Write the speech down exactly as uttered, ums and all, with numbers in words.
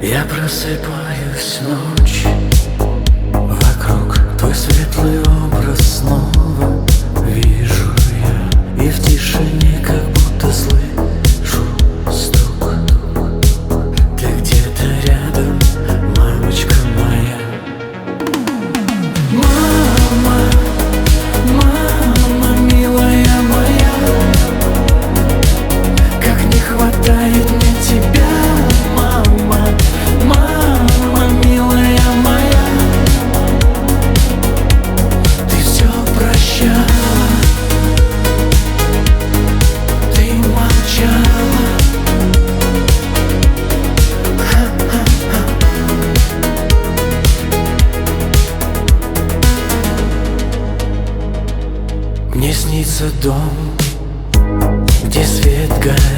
Я просыпаюсь ночь, вокруг твой светлый образ снова вижу я, и в тишине как будто слышу стук. Ты где-то рядом, мамочка моя. Мама, мама, милая моя, как не хватает мне тебя. Мама, мама, милая моя, ты все прощала, ты молчала. Ха-ха-ха. Мне снится дом, где свет горит.